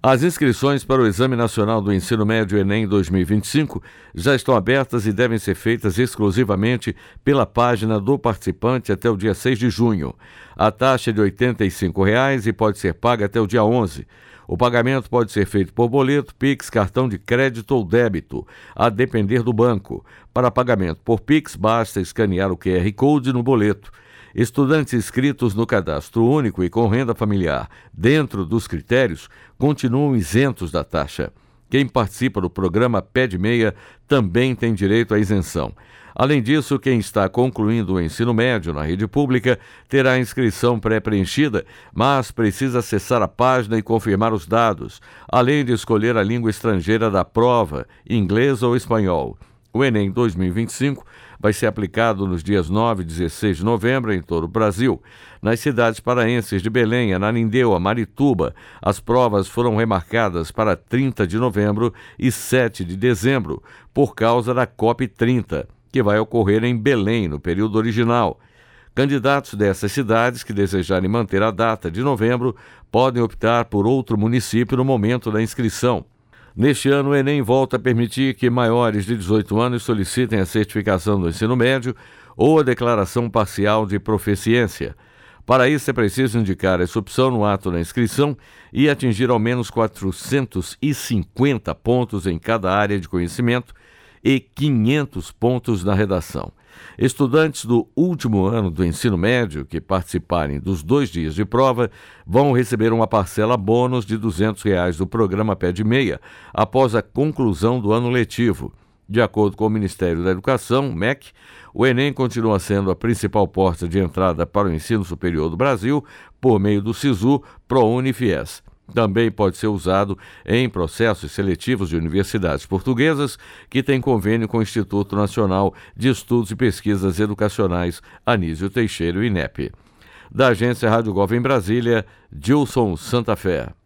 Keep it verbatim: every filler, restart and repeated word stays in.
As inscrições para o Exame Nacional do Ensino Médio Enem dois mil e vinte e cinco já estão abertas e devem ser feitas exclusivamente pela página do participante até o dia seis de junho. A taxa é de oitenta e cinco reais e pode ser paga até o dia onze. O pagamento pode ser feito por boleto, Pix, cartão de crédito ou débito, a depender do banco. Para pagamento por Pix, basta escanear o Q R Code no boleto. Estudantes inscritos no Cadastro Único e com renda familiar dentro dos critérios continuam isentos da taxa. Quem participa do programa Pé de Meia também tem direito à isenção. Além disso, quem está concluindo o ensino médio na rede pública terá a inscrição pré-preenchida, mas precisa acessar a página e confirmar os dados, além de escolher a língua estrangeira da prova, inglês ou espanhol. O Enem dois mil e vinte e cinco vai ser aplicado nos dias nove e dezesseis de novembro em todo o Brasil. Nas cidades paraenses de Belém, Ananindeua, Marituba, as provas foram remarcadas para trinta de novembro e sete de dezembro, por causa da COP trinta, que vai ocorrer em Belém, no período original. Candidatos dessas cidades que desejarem manter a data de novembro podem optar por outro município no momento da inscrição. Neste ano, o Enem volta a permitir que maiores de dezoito anos solicitem a certificação do ensino médio ou a declaração parcial de proficiência. Para isso, é preciso indicar essa opção no ato da inscrição e atingir ao menos quatrocentos e cinquenta pontos em cada área de conhecimento e quinhentos pontos na redação. Estudantes do último ano do ensino médio que participarem dos dois dias de prova vão receber uma parcela bônus de duzentos reais do programa Pé de Meia após a conclusão do ano letivo. De acordo com o Ministério da Educação, M E C, o Enem continua sendo a principal porta de entrada para o ensino superior do Brasil por meio do SISU, ProUni e FIES. Também pode ser usado em processos seletivos de universidades portuguesas que têm convênio com o Instituto Nacional de Estudos e Pesquisas Educacionais Anísio Teixeira, o INEP. Da agência Rádio Gov em Brasília, Gilson Santa Fé.